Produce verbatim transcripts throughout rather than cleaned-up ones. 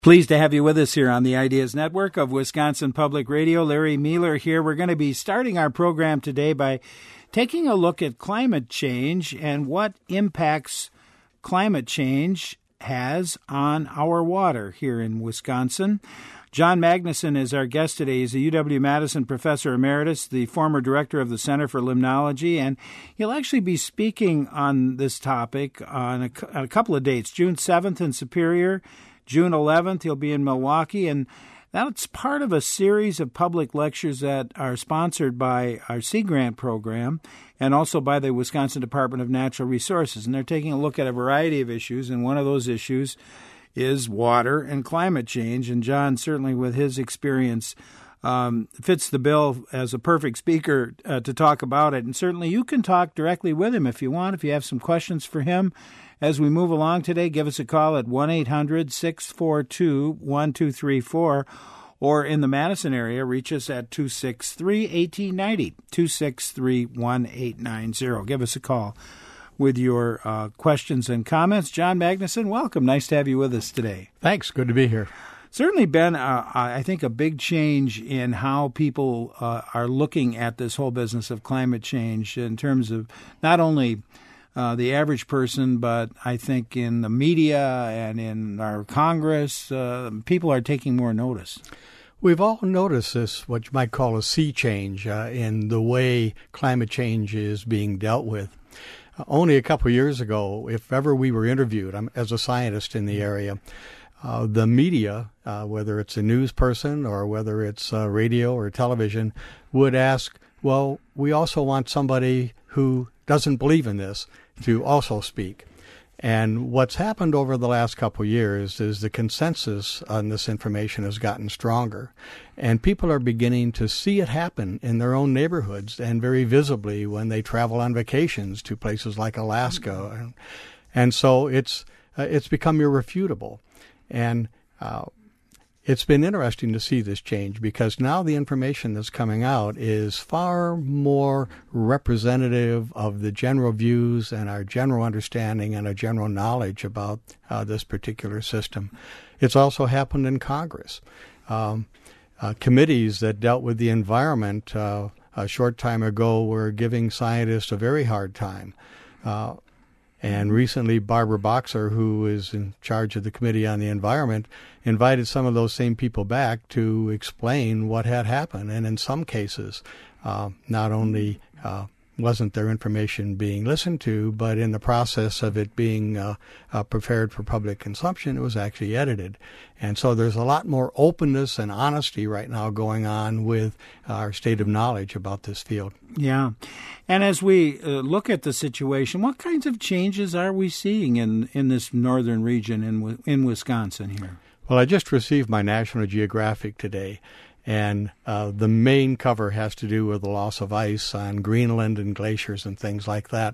Pleased to have you with us here on the Ideas Network of Wisconsin Public Radio. Larry Mueller here. We're going to be starting our program today by taking a look at climate change and what impacts climate change has on our water here in Wisconsin. John Magnuson is our guest today. He's a U W-Madison Professor Emeritus, the former Director of the Center for Limnology, and he'll actually be speaking on this topic on a, on a couple of dates, June seventh in Superior, June eleventh, he'll be in Milwaukee, and that's part of a series of public lectures that are sponsored by our Sea Grant program and also by the Wisconsin Department of Natural Resources. And they're taking a look at a variety of issues, and one of those issues is water and climate change. And John, certainly with his experience, um, fits the bill as a perfect speaker uh, to talk about it. And certainly you can talk directly with him if you want, if you have some questions for him. As we move along today, give us a call at one eight hundred six four two one two three four, or in the Madison area, reach us at two six three, one eight nine zero, two six three, one eight nine zero. Give us a call with your uh, questions and comments. John Magnuson, welcome. Nice to have you with us today. Thanks. Good to be here. Certainly been, uh, I think, a big change in how people uh, are looking at this whole business of climate change in terms of not only Uh, the average person, but I think in the media and in our Congress, uh, people are taking more notice. We've all noticed this, what you might call a sea change uh, in the way climate change is being dealt with. Uh, only a couple of years ago, if ever we were interviewed um, as a scientist in the area, uh, the media, uh, whether it's a news person or whether it's uh, radio or television, would ask, well, we also want somebody who doesn't believe in this to also speak. And what's happened over the last couple of years is the consensus on this information has gotten stronger. And people are beginning to see it happen in their own neighborhoods and very visibly when they travel on vacations to places like Alaska. And, and so it's uh, it's become irrefutable. And uh, it's been interesting to see this change because now the information that's coming out is far more representative of the general views and our general understanding and our general knowledge about uh, this particular system. It's also happened in Congress. Um, uh, committees that dealt with the environment uh, a short time ago were giving scientists a very hard time. Uh, And recently, Barbara Boxer, who is in charge of the Committee on the Environment, invited some of those same people back to explain what had happened. And in some cases, uh, not only uh, wasn't their information being listened to, but in the process of it being uh, uh, prepared for public consumption, it was actually edited. And so there's a lot more openness and honesty right now going on with our state of knowledge about this field. Yeah. And as we uh, look at the situation, what kinds of changes are we seeing in, in this northern region in in Wisconsin here? Well, I just received my National Geographic today, and uh, the main cover has to do with the loss of ice on Greenland and glaciers and things like that.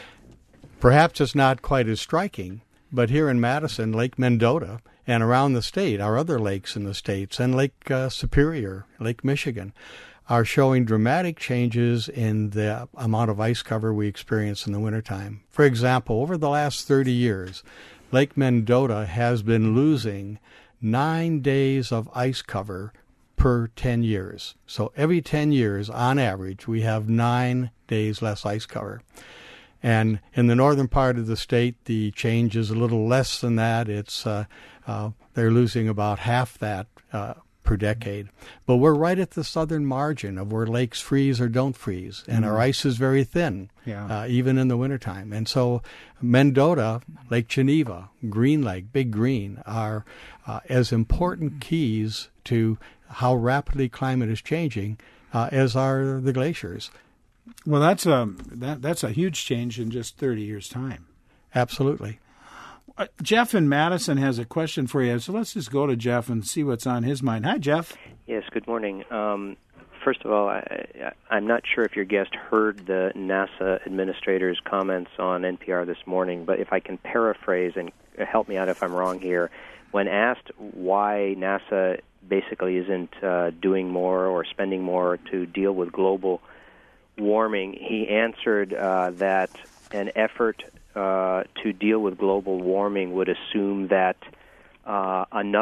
Perhaps it's not quite as striking, but here in Madison, Lake Mendota, and around the state, our other lakes in the states, and Lake uh, Superior, Lake Michigan, are showing dramatic changes in the amount of ice cover we experience in the wintertime. For example, over the last thirty years, Lake Mendota has been losing nine days of ice cover per ten years. So every ten years, on average, we have nine days less ice cover. And in the northern part of the state, the change is a little less than that. It's uh, uh, they're losing about half that uh, per decade. But we're right at the southern margin of where lakes freeze or don't freeze, and mm-hmm. our ice is very thin, yeah. uh, even in the wintertime. And so Mendota, Lake Geneva, Green Lake, Big Green are uh, as important keys to how rapidly climate is changing uh, as are the glaciers. Well, that's a that that's a huge change in just thirty years' time. Absolutely. Uh, Jeff in Madison has a question for you, so let's just go to Jeff and see what's on his mind. Hi, Jeff. Yes, good morning. Um, first of all, I, I, I'm not sure if your guest heard the NASA administrator's comments on N P R this morning, but if I can paraphrase and help me out if I'm wrong here, when asked why NASA basically isn't uh, doing more or spending more to deal with global warming, he answered uh, that an effort uh, to deal with global warming would assume that uh, another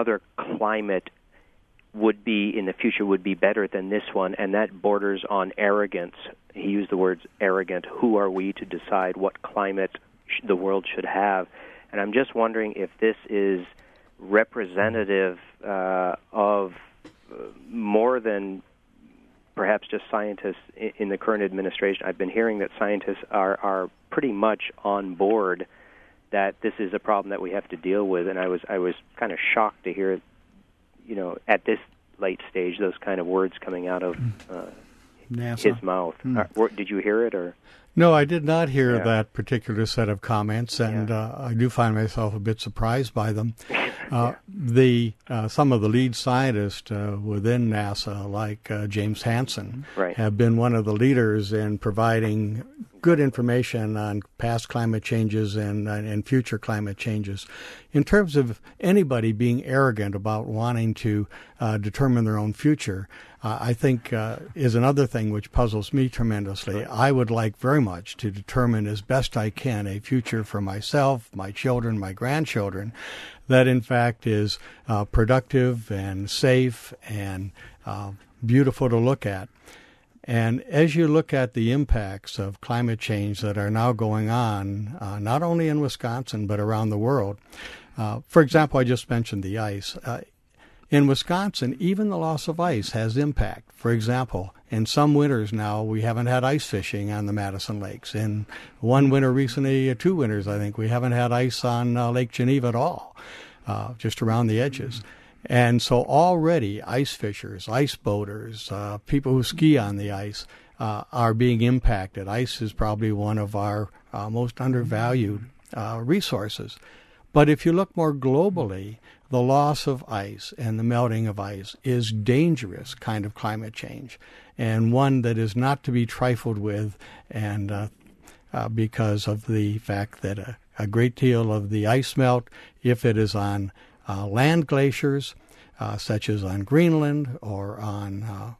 climate would be in the future would be better than this one, and that borders on arrogance. He used the words arrogant. Who are we to decide what climate sh- the world should have? And I'm just wondering if this is representative uh, of uh, more than perhaps just scientists in, in the current administration. I've been hearing that scientists are, are pretty much on board that this is a problem that we have to deal with, and I was I was kind of shocked to hear, you know, at this late stage, those kind of words coming out of uh, his mouth. Mm. Uh, did you hear it, or? No, I did not hear yeah. that particular set of comments, and yeah. uh, I do find myself a bit surprised by them. Uh, the uh, some of the lead scientists uh, within NASA, like uh, James Hansen, right. have been one of the leaders in providing good information on past climate changes and, and future climate changes. In terms of anybody being arrogant about wanting to uh, determine their own future, uh, I think uh, is another thing which puzzles me tremendously. I would like very much to determine as best I can a future for myself, my children, my grandchildren, that in fact is uh, productive and safe and uh, beautiful to look at. And as you look at the impacts of climate change that are now going on, uh, not only in Wisconsin, but around the world, uh, for example, I just mentioned the ice. Uh, in Wisconsin, even the loss of ice has impact. For example, in some winters now, we haven't had ice fishing on the Madison Lakes. In one winter recently, uh, two winters, I think, we haven't had ice on uh, Lake Geneva at all, uh, just around the edges. Mm-hmm. And so already ice fishers, ice boaters, uh, people who ski on the ice uh, are being impacted. Ice is probably one of our uh, most undervalued uh, resources. But if you look more globally, the loss of ice and the melting of ice is dangerous kind of climate change, and one that is not to be trifled with, and uh, uh, because of the fact that a, a great deal of the ice melt, if it is on Uh, land glaciers, uh, such as on Greenland or on uh,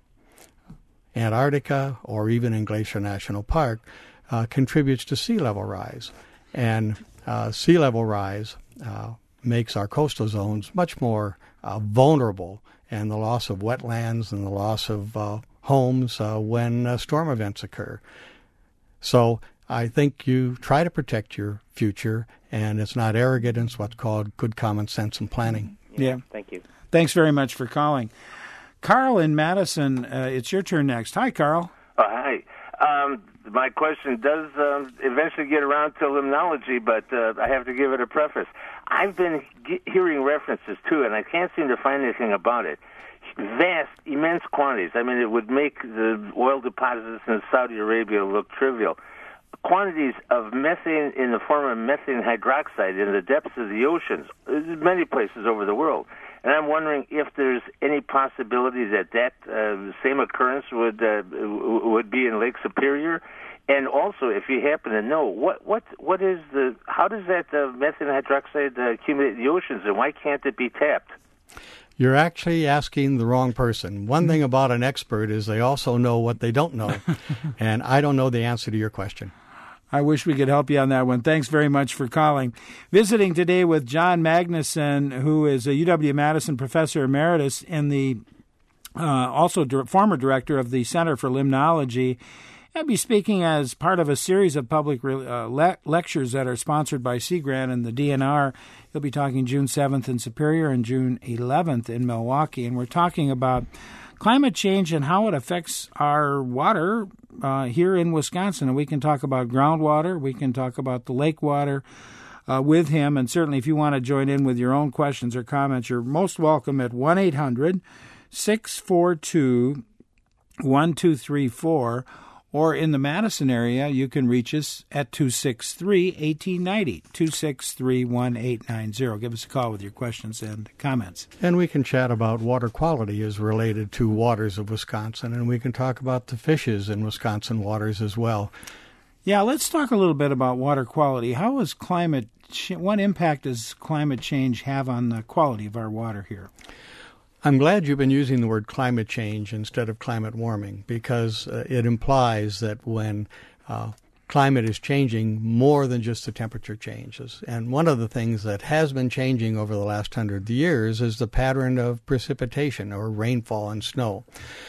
Antarctica or even in Glacier National Park, uh, contributes to sea level rise. And uh, sea level rise uh, makes our coastal zones much more uh, vulnerable, and the loss of wetlands and the loss of uh, homes uh, when uh, storm events occur. So I think you try to protect your future, and it's not arrogant. It's what's called good common sense and planning. Yeah. yeah. Thank you. Thanks very much for calling. Carl in Madison, uh, it's your turn next. Hi, Carl. Oh, hi. Um, my question does um, eventually get around to limnology, but uh, I have to give it a preface. I've been ge- hearing references to it, and I can't seem to find anything about it. Vast, immense quantities. I mean, it would make the oil deposits in Saudi Arabia look trivial. Quantities of methane in the form of methane hydroxide in the depths of the oceans, many places over the world. And I'm wondering if there's any possibility that that uh, same occurrence would uh, would be in Lake Superior. And also, if you happen to know, what what what is the how does that uh, methane hydroxide uh, accumulate in the oceans, and why can't it be tapped? You're actually asking the wrong person. One thing about an expert is they also know what they don't know, and I don't know the answer to your question. I wish we could help you on that one. Thanks very much for calling. Visiting today with John Magnuson, who is a U W-Madison professor emeritus and the uh, also di- former director of the Center for Limnology. I'll be speaking as part of a series of public re- uh, le- lectures that are sponsored by Sea Grant and the D N R. He'll be talking June seventh in Superior and June eleventh in Milwaukee, and we're talking about climate change and how it affects our water uh, here in Wisconsin. And we can talk about groundwater. We can talk about the lake water uh, with him. And certainly if you want to join in with your own questions or comments, you're most welcome at one eight hundred six four two one two three four. Or in the Madison area, you can reach us at two six three, one eight nine zero, two six three, one eight nine zero. Give us a call with your questions and comments. And we can chat about water quality as related to waters of Wisconsin, and we can talk about the fishes in Wisconsin waters as well. Yeah, let's talk a little bit about water quality. How is climate, ch- what impact does climate change have on the quality of our water here? I'm glad you've been using the word climate change instead of climate warming, because uh, it implies that when uh, climate is changing more than just the temperature changes. And one of the things that has been changing over the last hundred years is the pattern of precipitation or rainfall and snow.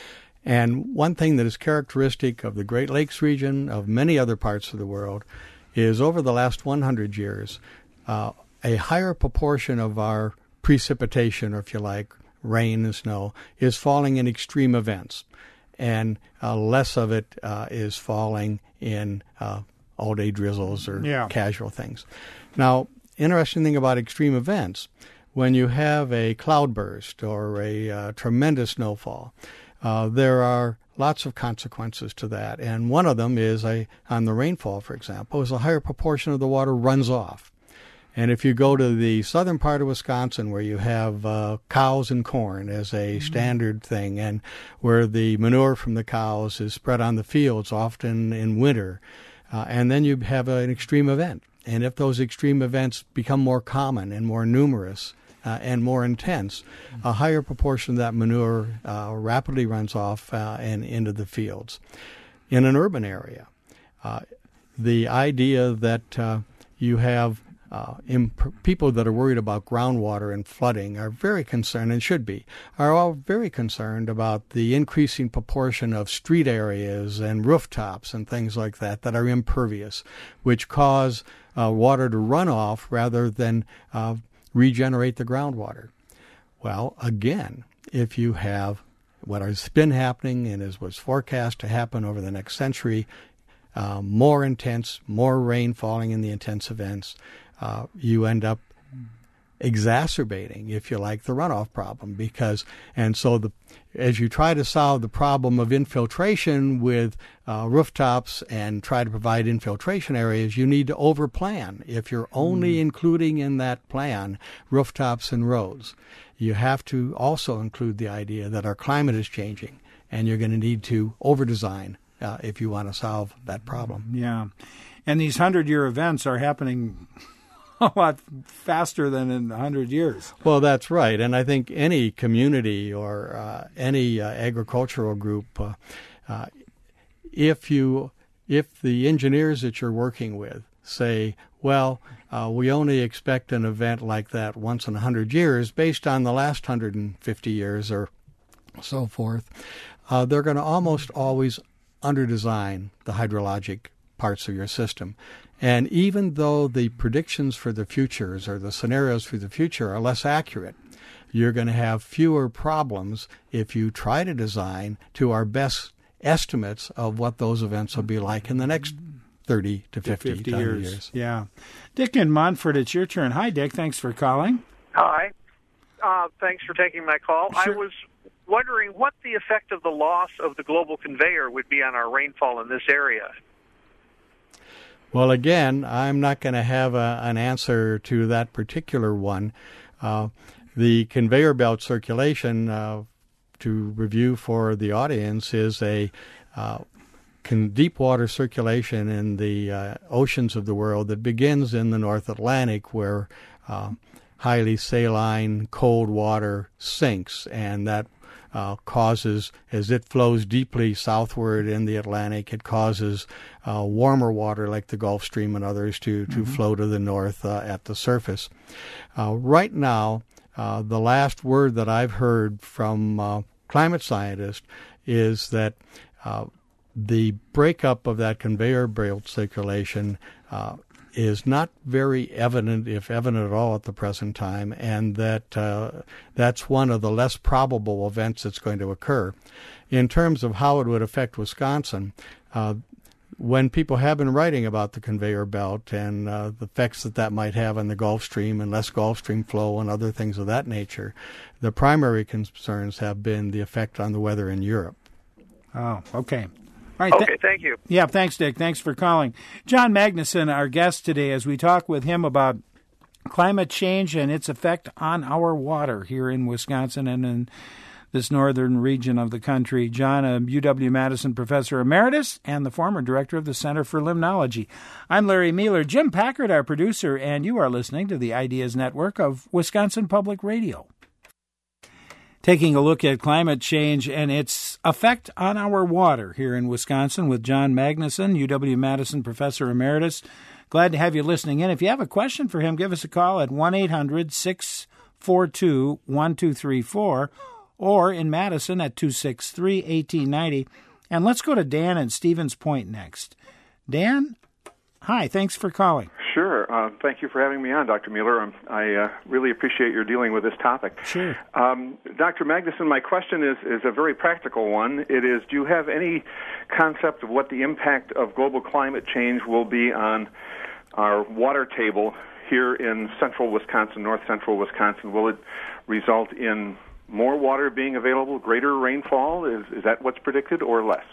And one thing that is characteristic of the Great Lakes region, of many other parts of the world, is over the last one hundred years, uh, a higher proportion of our precipitation, or if you like, rain and snow, is falling in extreme events. And uh, less of it uh, is falling in uh, all-day drizzles or yeah. casual things. Now, interesting thing about extreme events, when you have a cloudburst or a uh, tremendous snowfall, uh, there are lots of consequences to that. And one of them is, a, on the rainfall, for example, is a higher proportion of the water runs off. And if you go to the southern part of Wisconsin, where you have uh, cows and corn as a mm-hmm. standard thing, and where the manure from the cows is spread on the fields, often in winter, uh, and then you have an extreme event. And if those extreme events become more common and more numerous uh, and more intense, mm-hmm. a higher proportion of that manure uh, rapidly runs off uh, and into the fields. In an urban area, uh, the idea that uh, you have Uh, imp- people that are worried about groundwater and flooding are very concerned, and should be, are all very concerned about the increasing proportion of street areas and rooftops and things like that that are impervious, which cause uh, water to run off rather than uh, regenerate the groundwater. Well, again, if you have what has been happening and is was forecast to happen over the next century, uh, more intense, more rain falling in the intense events, Uh, you end up exacerbating, if you like, the runoff problem. Because, and so the, as you try to solve the problem of infiltration with uh, rooftops and try to provide infiltration areas, you need to overplan. If you're only mm. including in that plan rooftops and roads, you have to also include the idea that our climate is changing, and you're going to need to overdesign uh, if you want to solve that problem. Yeah. And these hundred-year events are happening a lot faster than in a hundred years. Well, that's right. And I think any community or uh, any uh, agricultural group, uh, uh, if you, if the engineers that you're working with say, well, uh, we only expect an event like that once in a hundred years based on the last one hundred fifty years or so forth, uh, they're going to almost always underdesign the hydrologic parts of your system. And even though the predictions for the futures or the scenarios for the future are less accurate, you're going to have fewer problems if you try to design to our best estimates of what those events will be like in the next thirty to fifty, fifty years. years. Yeah. Dick in Montford, it's your turn. Hi, Dick. Thanks for calling. Hi. Uh, thanks for taking my call. Sure. I was wondering what the effect of the loss of the global conveyor would be on our rainfall in this area. Well, again, I'm not going to have a, an answer to that particular one. Uh, the conveyor belt circulation, uh, to review for the audience, is a uh, can deep water circulation in the uh, oceans of the world that begins in the North Atlantic, where uh, highly saline, cold water sinks, and that Uh, causes, as it flows deeply southward in the Atlantic, it causes uh, warmer water like the Gulf Stream and others to, to mm-hmm. flow to the north uh, at the surface. Uh, right now, uh, the last word that I've heard from uh, climate scientists is that uh, the breakup of that conveyor belt circulation uh, is not very evident, if evident at all, at the present time, and that uh, that's one of the less probable events that's going to occur. In terms of how it would affect Wisconsin, uh, when people have been writing about the conveyor belt and uh, the effects that that might have on the Gulf Stream and less Gulf Stream flow and other things of that nature, the primary concerns have been the effect on the weather in Europe. Oh, okay. All right, okay, th- thank you. Yeah, thanks, Dick. Thanks for calling. John Magnuson, our guest today, as we talk with him about climate change and its effect on our water here in Wisconsin and in this northern region of the country. John, a U W-Madison professor emeritus and the former director of the Center for Limnology. I'm Larry Mueller. Jim Packard, our producer, and you are listening to the Ideas Network of Wisconsin Public Radio. Taking a look at climate change and its effect on our water here in Wisconsin with John Magnuson, U W-Madison Professor Emeritus. Glad to have you listening in. If you have a question for him, give us a call at one eight hundred six four two one two three four or in Madison at two six three one eight nine zero. And let's go to Dan in Stevens Point next. Dan, hi, thanks for calling. Sure. Uh, thank you for having me on, Doctor Mueller. I'm, I uh, really appreciate your dealing with this topic. Sure. Um, Doctor Magnuson, my question is, is a very practical one. It is, do you have any concept of what the impact of global climate change will be on our water table here in central Wisconsin, north central Wisconsin? Will it result in more water being available, greater rainfall? Is, is that what's predicted, or less?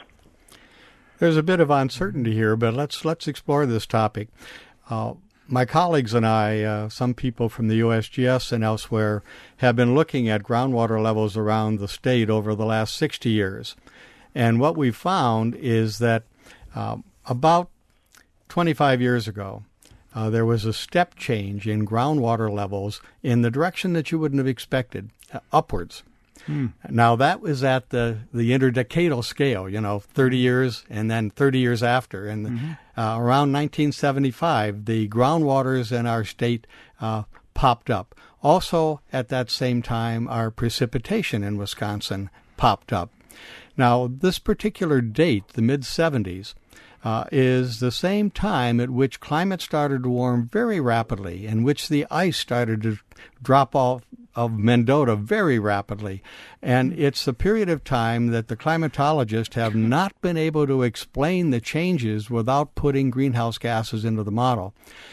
There's a bit of uncertainty here, but let's let's explore this topic. Uh, my colleagues and I, uh, some people from the U S G S and elsewhere, have been looking at groundwater levels around the state over the last sixty years. And what we found is that uh, about twenty-five years ago, uh, there was a step change in groundwater levels in the direction that you wouldn't have expected, uh, upwards. Hmm. Now, that was at the, the interdecadal scale, you know, thirty years and then thirty years after. And mm-hmm. uh, around nineteen seventy-five, the groundwaters in our state uh, popped up. Also, at that same time, our precipitation in Wisconsin popped up. Now, this particular date, the mid-seventies, uh, is the same time at which climate started to warm very rapidly, in which the ice started to drop off of Mendota very rapidly. And it's a period of time that the climatologists have not been able to explain the changes without putting greenhouse gases into the model.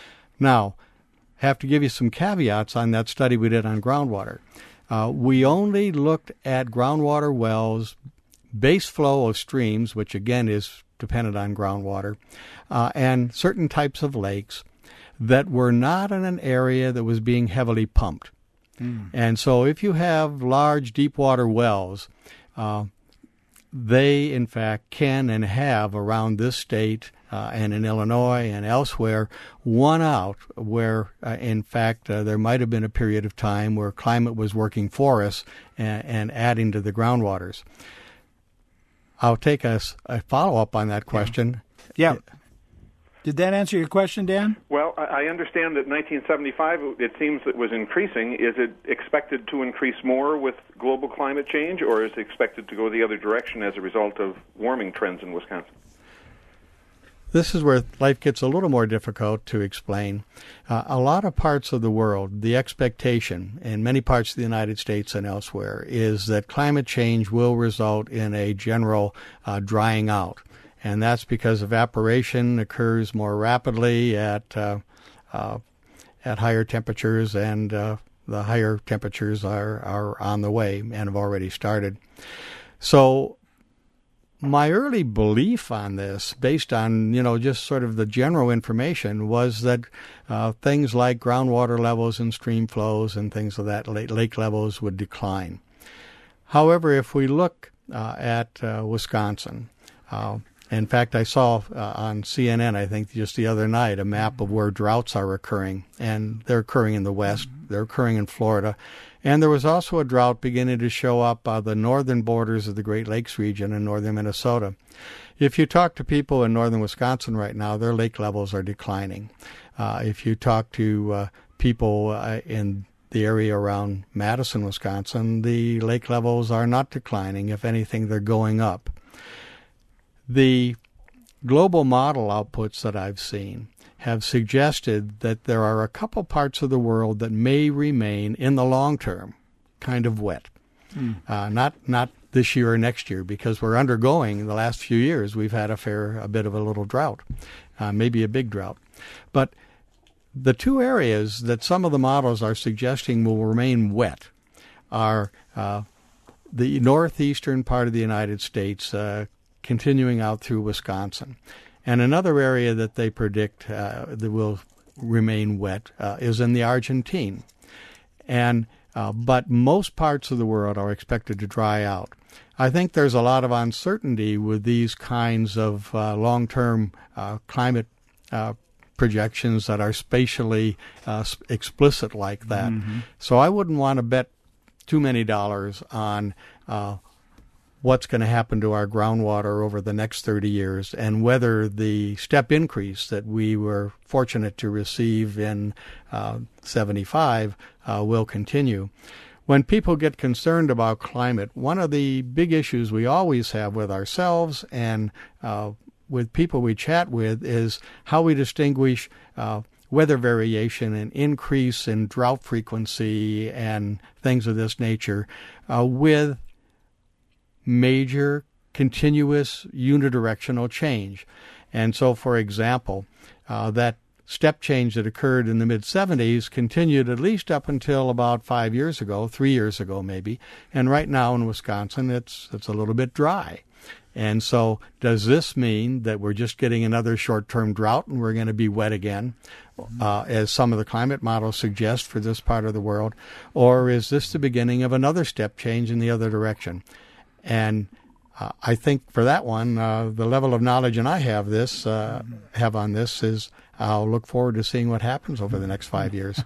Now, I have to give you some caveats on that study we did on groundwater. Uh, we only looked at groundwater wells, base flow of streams, which again is dependent on groundwater, uh, and certain types of lakes that were not in an area that was being heavily pumped. Mm. And so if you have large deep water wells, uh, they in fact can and have around this state uh, and in Illinois and elsewhere won out where uh, in fact uh, there might have been a period of time where climate was working for us and, and adding to the groundwaters. I'll take a, a follow-up on that question. Yeah. yeah. Did that answer your question, Dan? Well, I understand that nineteen seventy-five, it seems it was increasing. Is it expected to increase more with global climate change, or is it expected to go the other direction as a result of warming trends in Wisconsin? This is where life gets a little more difficult to explain. Uh, a lot of parts of the world, the expectation in many parts of the United States and elsewhere is that climate change will result in a general uh, drying out. And that's because evaporation occurs more rapidly at uh, uh, at higher temperatures, and uh, the higher temperatures are, are on the way and have already started. So my early belief on this, based on, you know, just sort of the general information, was that uh, things like groundwater levels and stream flows and things of that, lake levels would decline. However, if we look uh, at uh, Wisconsin, uh, in fact, I saw uh, on C N N, I think just the other night, a map of where droughts are occurring, and they're occurring in the West, they're occurring in Florida, and there was also a drought beginning to show up on the northern borders of the Great Lakes region in northern Minnesota. If you talk to people in northern Wisconsin right now, their lake levels are declining. Uh, if you talk to uh, people uh, in the area around Madison, Wisconsin, the lake levels are not declining. If anything, they're going up. The global model outputs that I've seen have suggested that there are a couple parts of the world that may remain in the long term kind of wet. Mm. Uh, not not this year or next year, because we're undergoing, in the last few years, we've had a fair, a bit of a little drought, uh, maybe a big drought. But the two areas that some of the models are suggesting will remain wet are uh, the northeastern part of the United States, uh, continuing out through Wisconsin. And another area that they predict uh, that will remain wet uh, is in the Argentine. And uh, but most parts of the world are expected to dry out. I think there's a lot of uncertainty with these kinds of uh, long-term uh, climate uh, projections that are spatially uh, explicit like that. Mm-hmm. So I wouldn't want to bet too many dollars on uh, what's going to happen to our groundwater over the next thirty years and whether the step increase that we were fortunate to receive in uh, seventy-five uh, will continue. When people get concerned about climate, one of the big issues we always have with ourselves and uh, with people we chat with is how we distinguish uh, weather variation and increase in drought frequency and things of this nature uh, with major continuous unidirectional change. And so, for example, uh, that step change that occurred in the mid-seventies continued at least up until about five years ago, three years ago maybe. And right now in Wisconsin, it's it's a little bit dry. And so does this mean that we're just getting another short-term drought and we're going to be wet again, uh, as some of the climate models suggest for this part of the world? Or is this the beginning of another step change in the other direction? And uh, I think for that one, uh, the level of knowledge and I have this uh, have on this is I'll look forward to seeing what happens over the next five years.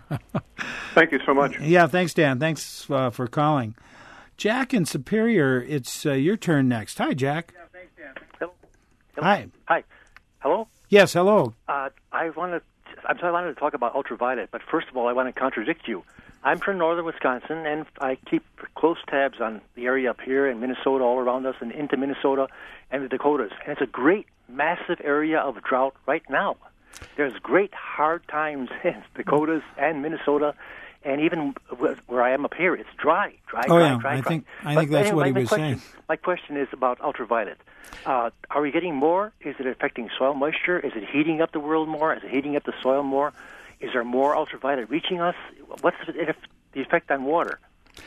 Thank you so much. Yeah, thanks, Dan. Thanks uh, for calling. Jack in Superior, it's uh, your turn next. Hi, Jack. Yeah, thanks, Dan. Hello. Hello. Hi. Hi. Hello? Yes, hello. Uh, I wanted, I'm sorry, I wanted to talk about ultraviolet, but first of all, I want to contradict you. I'm from northern Wisconsin, and I keep close tabs on the area up here in Minnesota, all around us, and into Minnesota and the Dakotas. And it's a great, massive area of drought right now. There's great hard times in Dakotas and Minnesota, and even where I am up here, it's dry, dry, oh, dry, yeah. dry, I dry. think I but think that's anyway, what he my was question, saying. My question is about ultraviolet. Uh, are we getting more? Is it affecting soil moisture? Is it heating up the world more? Is it heating up the soil more? Is there more ultraviolet reaching us? What's the effect on water?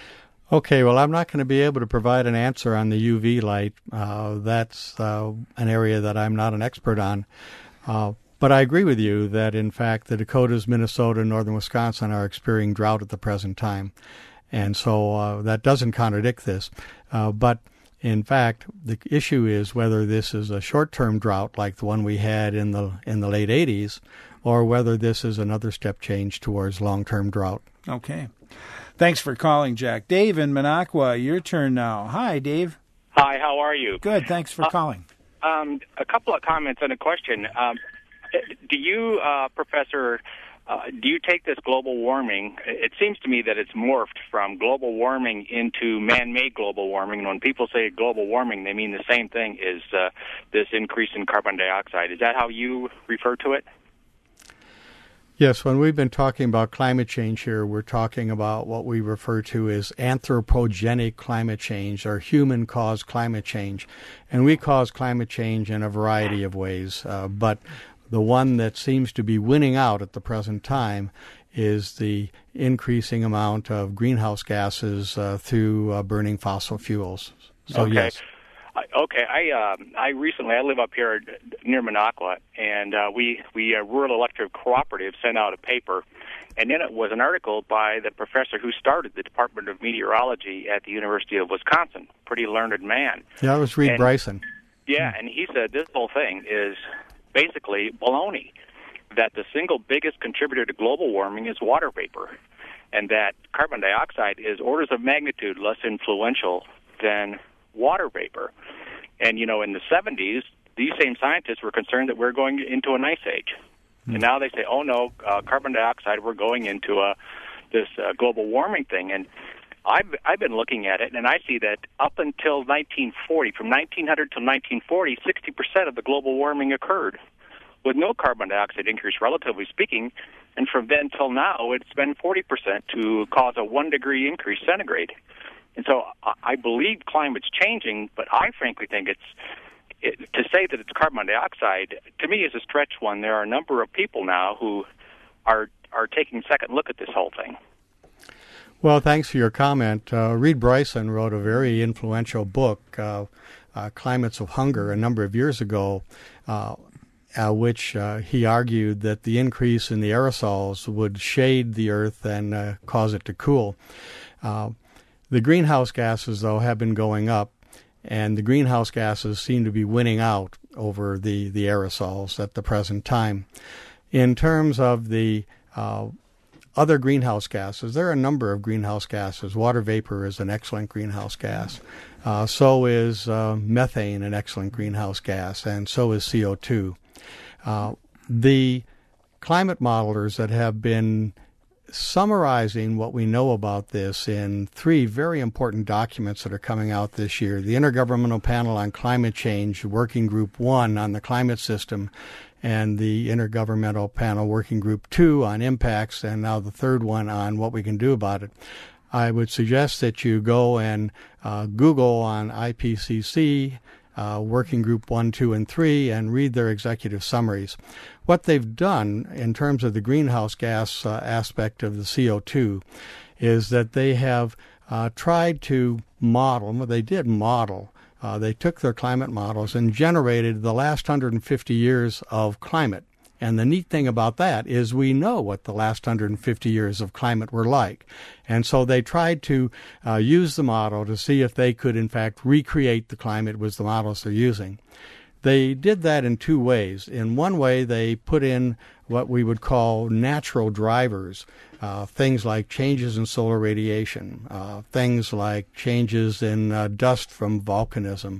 Okay, well, I'm not going to be able to provide an answer on the U V light. Uh, that's uh, an area that I'm not an expert on. Uh, But I agree with you that, in fact, the Dakotas, Minnesota, and northern Wisconsin are experiencing drought at the present time. And so uh, that doesn't contradict this. Uh, but, in fact, the issue is whether this is a short-term drought like the one we had in the in the late eighties, or whether this is another step change towards long-term drought. Okay. Thanks for calling, Jack. Dave in Minocqua, your turn now. Hi, Dave. Hi, how are you? Good, thanks for uh, calling. Um, a couple of comments and a question. Um, Do you, uh, Professor, uh, do you take this global warming? It seems to me that it's morphed from global warming into man-made global warming. And when people say global warming, they mean the same thing as uh, this increase in carbon dioxide. Is that how you refer to it? Yes, when we've been talking about climate change here, we're talking about what we refer to as anthropogenic climate change or human-caused climate change. And we cause climate change in a variety of ways, uh, but the one that seems to be winning out at the present time is the increasing amount of greenhouse gases uh, through uh, burning fossil fuels. So, okay. yes. I, okay. I uh, I recently I live up here near Minocqua, and uh, we we a rural electric cooperative sent out a paper, and in it was an article by the professor who started the Department of Meteorology at the University of Wisconsin. Pretty learned man. Yeah, it was Reed and, Bryson. Yeah, and he said this whole thing is basically baloney, that the single biggest contributor to global warming is water vapor, and that carbon dioxide is orders of magnitude less influential than water vapor. And, you know, in the seventies, these same scientists were concerned that we're going into an ice age. Mm. And now they say, oh, no, uh, carbon dioxide, we're going into a, this uh, global warming thing. And I've, I've been looking at it, and I see that up until nineteen forty, from nineteen hundred to nineteen forty, sixty percent of the global warming occurred with no carbon dioxide increase, relatively speaking. And from then till now, it's been forty percent to cause a one-degree increase centigrade. And so I believe climate's changing, but I frankly think it's it, to say that it's carbon dioxide, to me, is a stretch one. There are a number of people now who are are taking a second look at this whole thing. Well, thanks for your comment. Uh, Reed Bryson wrote a very influential book, uh, uh, Climates of Hunger, a number of years ago, uh, uh, which uh, he argued that the increase in the aerosols would shade the Earth and uh, cause it to cool. Uh, the greenhouse gases, though, have been going up, and the greenhouse gases seem to be winning out over the, the aerosols at the present time. In terms of the uh, other greenhouse gases. There are a number of greenhouse gases. Water vapor is an excellent greenhouse gas. Uh, so is uh, methane an excellent greenhouse gas, and so is C O two. Uh, the climate modelers that have been summarizing what we know about this in three very important documents that are coming out this year. The Intergovernmental Panel on Climate Change, Working Group one on the climate system, and the Intergovernmental Panel Working Group two on impacts, and now the third one on what we can do about it. I would suggest that you go and uh, Google on I P C C, uh, Working Group one, two, and three, and read their executive summaries. What they've done in terms of the greenhouse gas uh, aspect of the C O two is that they have uh, tried to model, well, they did model, uh, they took their climate models and generated the last one hundred fifty years of climate. And the neat thing about that is we know what the last one hundred fifty years of climate were like. And so they tried to uh, use the model to see if they could, in fact, recreate the climate with the models they're using. They did that in two ways. In one way, they put in what we would call natural drivers, uh, things like changes in solar radiation, uh, things like changes in uh, dust from volcanism,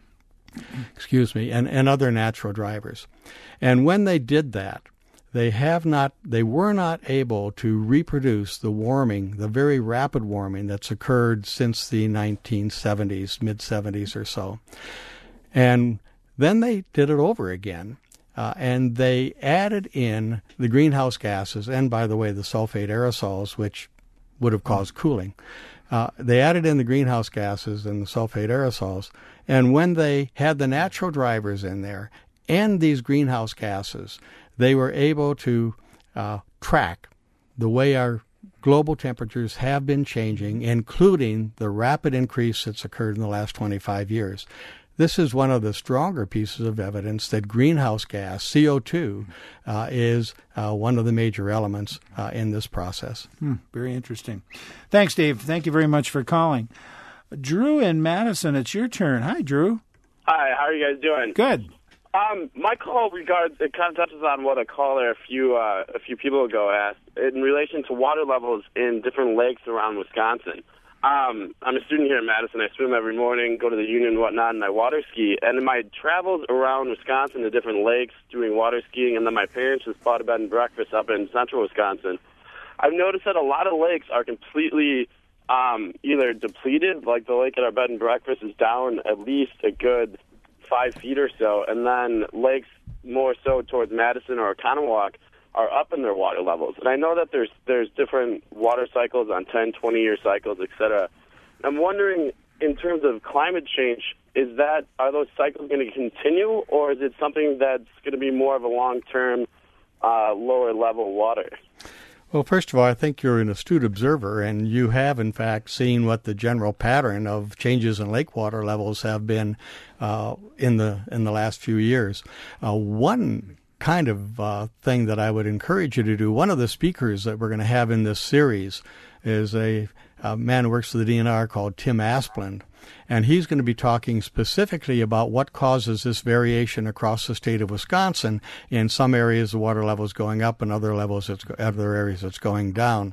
excuse me, and, and other natural drivers. And when they did that, they have not, they were not able to reproduce the warming, the very rapid warming that's occurred since the nineteen seventies, mid-seventies or so. And then they did it over again, uh, and they added in the greenhouse gases, and by the way, the sulfate aerosols, which would have caused cooling. Uh, they added in the greenhouse gases and the sulfate aerosols, and when they had the natural drivers in there and these greenhouse gases, they were able to uh, track the way our global temperatures have been changing, including the rapid increase that's occurred in the last twenty-five years. This is one of the stronger pieces of evidence that greenhouse gas, C O two, uh, is uh, one of the major elements uh, in this process. Hmm, very interesting. Thanks, Dave. Thank you very much for calling. Drew in Madison, it's your turn. Hi, Drew. Hi, how are you guys doing? Good. Um, my call regards, it kind of touches on what a caller a few uh, a few people ago asked in relation to water levels in different lakes around Wisconsin. Um, I'm a student here in Madison. I swim every morning, go to the Union and whatnot, and I water ski. And in my travels around Wisconsin to different lakes doing water skiing, and then my parents just bought a bed and breakfast up in central Wisconsin, I've noticed that a lot of lakes are completely um, either depleted, like the lake at our bed and breakfast is down at least a good five feet or so, and then lakes more so towards Madison or Oconomowoc are up in their water levels. And I know that there's there's different water cycles on ten, twenty-year cycles, et cetera. I'm wondering, in terms of climate change, is that are those cycles going to continue, or is it something that's going to be more of a long-term, uh, lower-level water? Well, first of all, I think you're an astute observer, and you have, in fact, seen what the general pattern of changes in lake water levels have been uh, in the in the last few years. Uh, one kind of uh, thing that I would encourage you to do, one of the speakers that we're going to have in this series is a, a man who works for the D N R called Tim Asplund, and he's going to be talking specifically about what causes this variation across the state of Wisconsin. In some areas, the water level is going up, and other levels, it's, other areas, it's going down.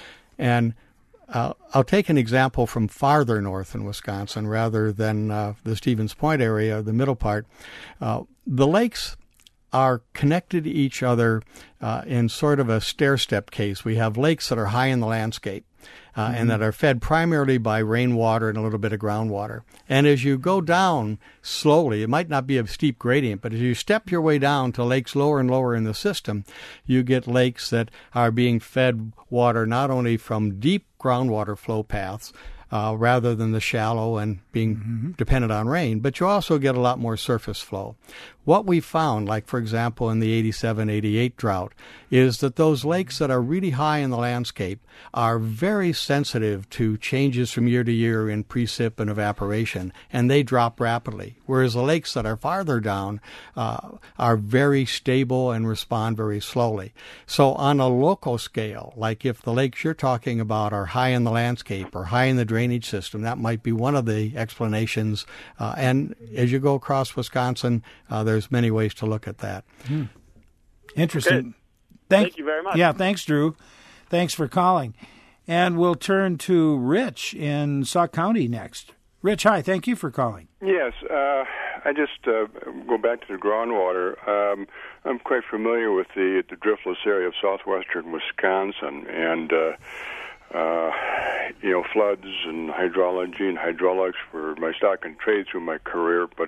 And uh, I'll take an example from farther north in Wisconsin rather than uh, the Stevens Point area, the middle part. Uh, the lakes are connected to each other uh, in sort of a stair-step case. We have lakes that are high in the landscape uh, mm-hmm. and that are fed primarily by rainwater and a little bit of groundwater. And as you go down slowly, it might not be a steep gradient, but as you step your way down to lakes lower and lower in the system, you get lakes that are being fed water not only from deep groundwater flow paths, Uh, rather than the shallow and being mm-hmm. dependent on rain, but you also get a lot more surface flow. What we found, like, for example, in the eighty-seven eighty-eight drought, is that those lakes that are really high in the landscape are very sensitive to changes from year to year in precip and evaporation, and they drop rapidly, whereas the lakes that are farther down uh, are very stable and respond very slowly. So on a local scale, like if the lakes you're talking about are high in the landscape or high in the drainage system, that might be one of the explanations. Uh, and as you go across Wisconsin, uh, there's many ways to look at that. Hmm. Interesting. Good. Thank, Thank you very much. Yeah, thanks, Drew. Thanks for calling. And we'll turn to Rich in Sauk County next. Rich, hi. Thank you for calling. Yes. Uh, I just uh, go back to the groundwater. Um, I'm quite familiar with the, the driftless area of southwestern Wisconsin, and uh, uh, you know, floods and hydrology and hydraulics were my stock and trade through my career. But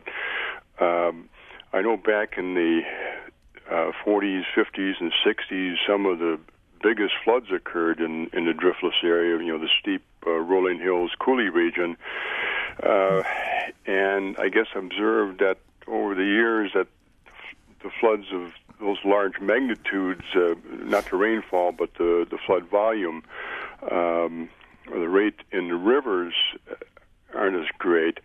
um, I know back in the uh, forties, fifties, and sixties, some of the biggest floods occurred in, in the driftless area, you know, the steep uh, rolling hills, coulee region. Uh, and I guess observed that over the years that the floods of those large magnitudes, uh, not the rainfall, but the, the flood volume, um, or the rate in the rivers aren't as great.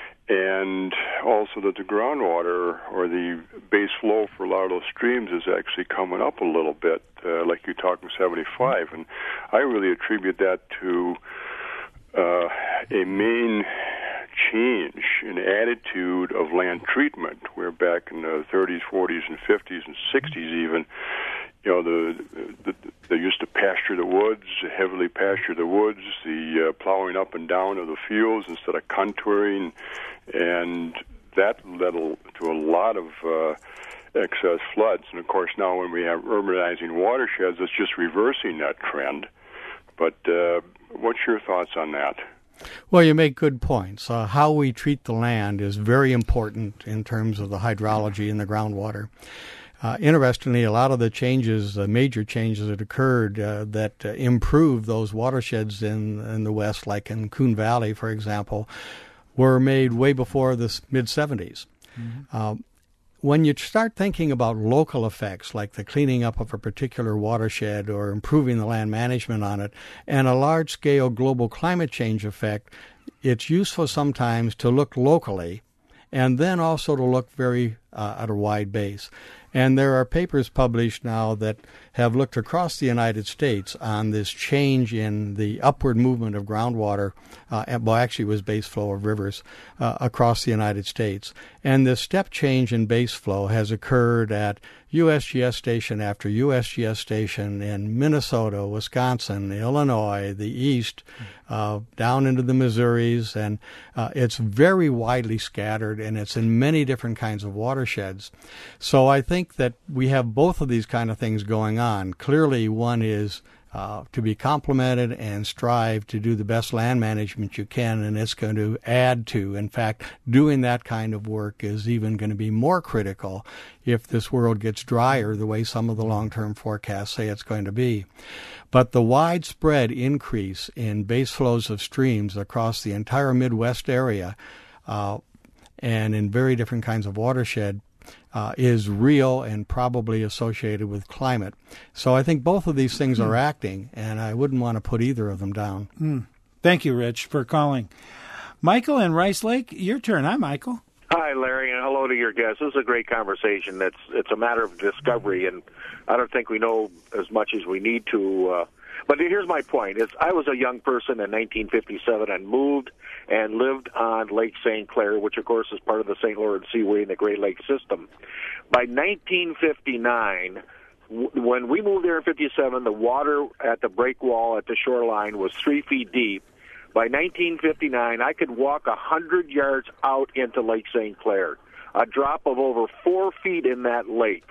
And also that the groundwater or the base flow for a lot of those streams is actually coming up a little bit, uh, like you're talking seventy-five. And I really attribute that to uh, a main change in attitude of land treatment, where back in the thirties, forties, and fifties, and sixties even, you know, the, the they used to pasture the woods, heavily pasture the woods, the uh, plowing up and down of the fields instead of contouring, and that led to a lot of uh, excess floods. And of course, now when we have urbanizing watersheds, it's just reversing that trend. But uh, what's your thoughts on that? Well, you make good points. Uh, how we treat the land is very important in terms of the hydrology in the groundwater. Uh, interestingly, a lot of the changes, the major changes that occurred uh, that uh, improved those watersheds in, in the West, like in Coon Valley, for example, were made way before the mid seventies. Mm-hmm. Uh, when you start thinking about local effects, like the cleaning up of a particular watershed or improving the land management on it, and a large-scale global climate change effect, it's useful sometimes to look locally and then also to look very uh, at a wide base. And there are papers published now that have looked across the United States on this change in the upward movement of groundwater, uh, well, actually it was base flow of rivers uh, across the United States. And this step change in base flow has occurred at U S G S station after U S G S station in Minnesota, Wisconsin, Illinois, the East, uh, down into the Missouris, and uh, it's very widely scattered, and it's in many different kinds of watersheds. So I think that we have both of these kind of things going on. Clearly, one is uh, to be complemented and strive to do the best land management you can, and it's going to add to. In fact, doing that kind of work is even going to be more critical if this world gets drier the way some of the long-term forecasts say it's going to be. But the widespread increase in base flows of streams across the entire Midwest area uh, and in very different kinds of watershed Uh, is real and probably associated with climate. So I think both of these things mm. are acting, and I wouldn't want to put either of them down. Mm. Thank you, Rich, for calling. Michael in Rice Lake, your turn. Hi, Michael. Hi, Larry, and hello to your guests. This is a great conversation. It's it's a matter of discovery, and I don't think we know as much as we need to. Uh, but here's my point. Is I was a young person in nineteen fifty-seven and moved and lived on Lake Saint Clair, which, of course, is part of the Saint Lawrence Seaway and the Great Lakes system. By nineteen fifty-nine, w- when we moved there in fifty-seven, the water at the break wall at the shoreline was three feet deep. By nineteen fifty-nine, I could walk one hundred yards out into Lake Saint Clair, a drop of over four feet in that lake.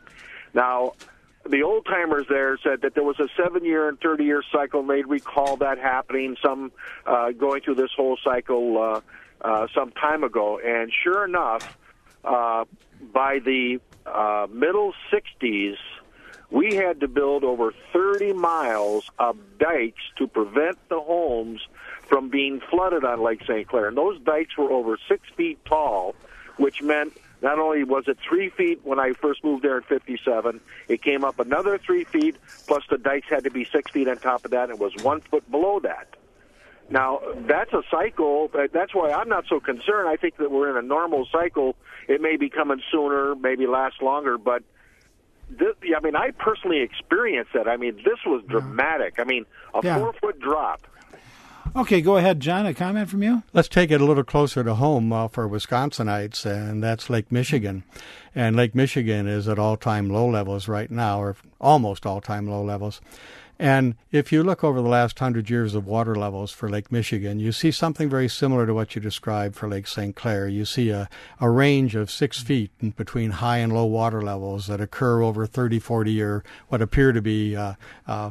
Now, the old-timers there said that there was a seven-year and thirty-year cycle, and they'd recall that happening, some uh, going through this whole cycle uh, uh, some time ago. And sure enough, uh, by the uh, middle sixties, we had to build over thirty miles of dikes to prevent the homes from being flooded on Lake Saint Clair. And those dikes were over six feet tall, which meant not only was it three feet when I first moved there in fifty-seven, it came up another three feet, plus the dikes had to be six feet on top of that, and it was one foot below that. Now, that's a cycle. That's why I'm not so concerned. I think that we're in a normal cycle. It may be coming sooner, maybe last longer, but this, I mean, I personally experienced that. I mean, this was dramatic. I mean, a yeah. four-foot drop. Okay, go ahead, John. A comment from you? Let's take it a little closer to home uh, for Wisconsinites, and that's Lake Michigan. And Lake Michigan is at all-time low levels right now, or almost all-time low levels. And if you look over the last hundred years of water levels for Lake Michigan, you see something very similar to what you described for Lake Saint Clair. You see a, a range of six feet in between high and low water levels that occur over thirty, forty, or what appear to be uh, uh,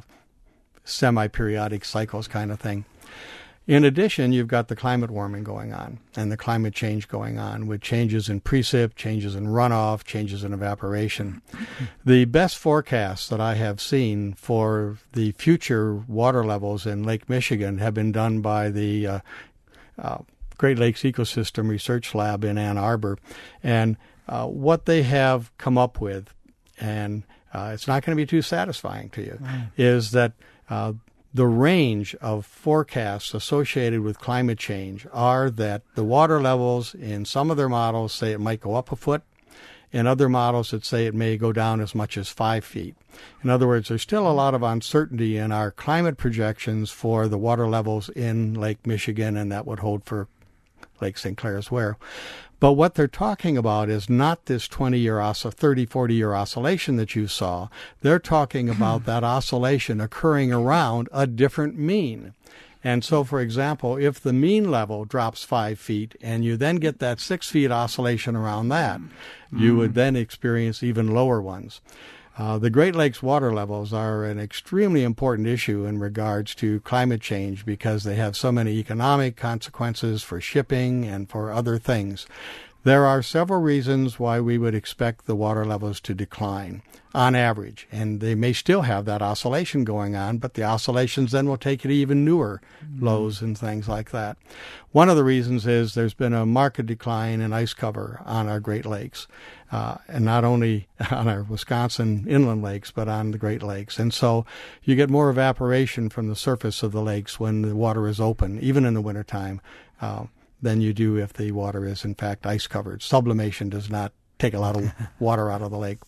semi-periodic cycles kind of thing. In addition, you've got the climate warming going on and the climate change going on with changes in precip, changes in runoff, changes in evaporation. The best forecasts that I have seen for the future water levels in Lake Michigan have been done by the uh, uh, Great Lakes Ecosystem Research Lab in Ann Arbor. And uh, what they have come up with, and uh, it's not going to be too satisfying to you, mm. is that uh, the range of forecasts associated with climate change are that the water levels in some of their models say it might go up a foot. In other models that say it may go down as much as five feet. In other words, there's still a lot of uncertainty in our climate projections for the water levels in Lake Michigan, and that would hold for Lake Saint Clair as well. But what they're talking about is not this twenty-year, thirty, forty-year oscillation that you saw. They're talking about that oscillation occurring around a different mean. And so, for example, if the mean level drops five feet and you then get that six feet oscillation around that, mm-hmm. you would then experience even lower ones. Uh, the Great Lakes water levels are an extremely important issue in regards to climate change because they have so many economic consequences for shipping and for other things. There are several reasons why we would expect the water levels to decline on average, and they may still have that oscillation going on, but the oscillations then will take it to even newer mm-hmm. lows and things like that. One of the reasons is there's been a marked decline in ice cover on our Great Lakes, uh, and not only on our Wisconsin inland lakes, but on the Great Lakes. And so you get more evaporation from the surface of the lakes when the water is open, even in the wintertime, uh, than you do if the water is, in fact, ice-covered. Sublimation does not take a lot of water out of the lake.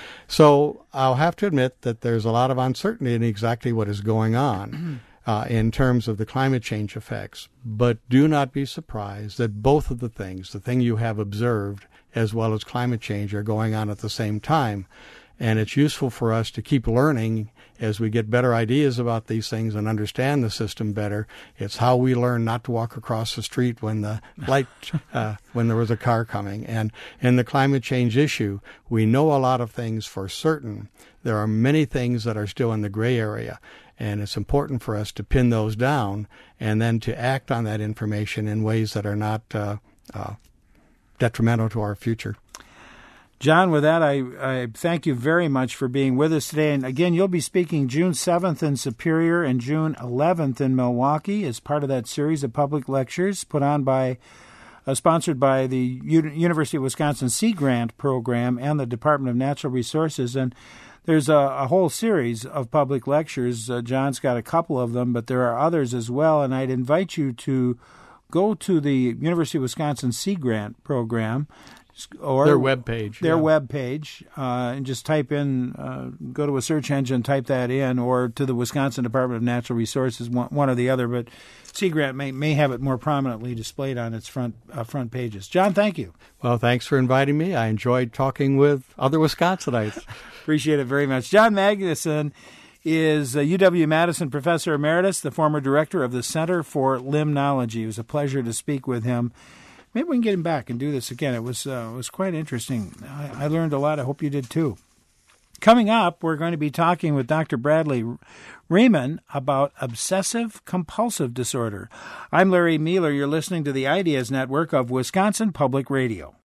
So I'll have to admit that there's a lot of uncertainty in exactly what is going on uh, in terms of the climate change effects. But do not be surprised that both of the things, the thing you have observed as well as climate change, are going on at the same time. And it's useful for us to keep learning as we get better ideas about these things and understand the system better. It's how we learn not to walk across the street when the light, uh, when there was a car coming. And in the climate change issue, we know a lot of things for certain. There are many things that are still in the gray area. And it's important for us to pin those down and then to act on that information in ways that are not uh, uh, detrimental to our future. John, with that, I, I thank you very much for being with us today. And again, you'll be speaking June seventh in Superior and June eleventh in Milwaukee as part of that series of public lectures put on by, uh, sponsored by the U- University of Wisconsin Sea Grant Program and the Department of Natural Resources. And there's a, a whole series of public lectures. Uh, John's got a couple of them, but there are others as well. And I'd invite you to go to the University of Wisconsin Sea Grant Program, or their web page, their yeah. web page, uh, and just type in, uh, go to a search engine, type that in, or to the Wisconsin Department of Natural Resources, one, one or the other. But Sea Grant may may have it more prominently displayed on its front uh, front pages. John, thank you. Well, thanks for inviting me. I enjoyed talking with other Wisconsinites. Appreciate it very much. John Magnuson is a U W-Madison Professor Emeritus, the former director of the Center for Limnology. It was a pleasure to speak with him. Maybe we can get him back and do this again. It was uh, it was quite interesting. I, I learned a lot. I hope you did too. Coming up, we're going to be talking with Doctor Bradley Riemann about obsessive-compulsive disorder. I'm Larry Mueller. You're listening to the Ideas Network of Wisconsin Public Radio.